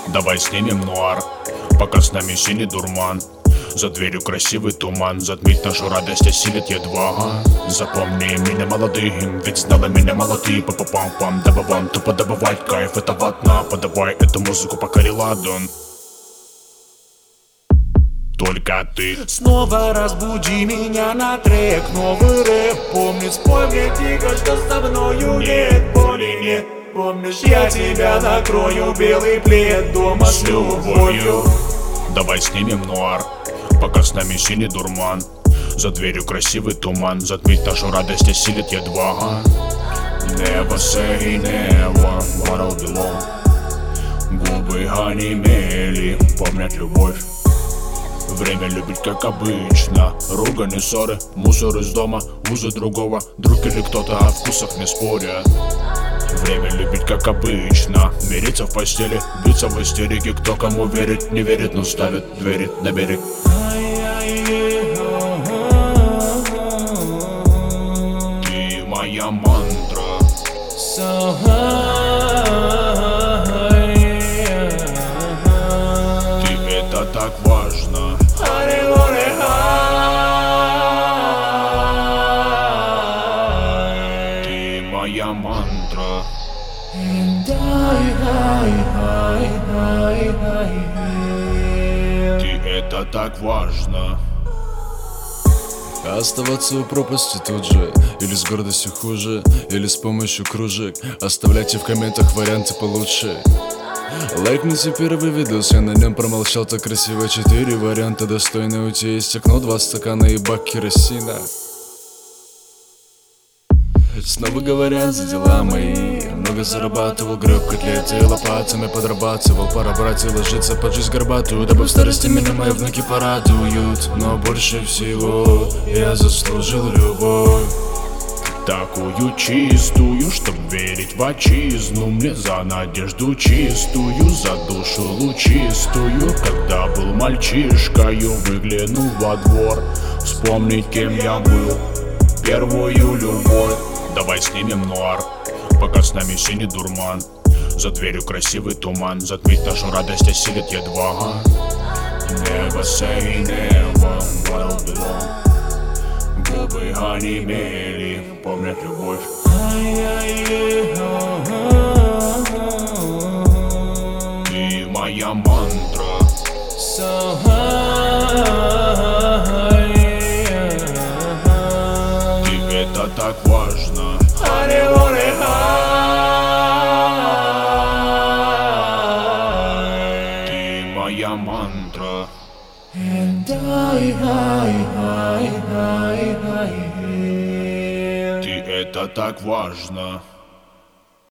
Давай снимем нуар, пока с нами синий дурман. За дверью красивый туман, затмить нашу радость осилит едва. Запомни меня молодым, ведь знала меня мало ты. Па-па-пам-пам, да-ба-бам, тупо добывать кайф, это ватна. Подавай эту музыку, пока реладон. Только ты. Снова разбуди меня на трек, новый рэп. Помни, спой мне тихо, что со мною нет боли, нет. Помнишь, я тебя накрою, белый плед дома с любовью. Давай снимем нуар, пока с нами синий дурман. За дверью красивый туман, затмить нашу радость осилит едва. Never say never, what I'll belong. Губы онемели, помнят любовь. Время любить как обычно. Ругань и ссоры, мусор из дома, узы другого. Друг или кто-то о вкусах не спорят. Время любить как обычно. Мириться в постели, биться в истерике. Кто кому верит, не верит, но ставит двери на берег. Ты моя мантра. Ты это так важно. Ты моя мантра. Ты это так важно. Оставаться у пропасти тут же, или с гордостью хуже, или с помощью кружек. Оставляйте в комментах варианты получше. Лайкните первый видос, я на нем промолчал так красиво. 4 варианта достойные уйти. Есть окно, 2 стакана и бак керосина. Снова говорят за дела мои. Много зарабатывал, греб котлеты, лопатами подрабатывал. Пора брать и ложиться под жизнь горбатую, дабы в старости меня мои внуки порадуют. Но больше всего я заслужил любовь. Такую чистую, чтоб верить в отчизну. Мне за надежду чистую, за душу лучистую. Когда был мальчишкою, выглянул во двор. Вспомнить, кем я был, первую любовь. Давай снимем нуар, пока с нами синий дурман. За дверью красивый туман, затмить нашу радость осилит едва. Never say never, what I'll belong. Губы онемели, помнят любовь. Ты моя мантра. Ты это так важно. Ты моя мантра. Ты это так важно.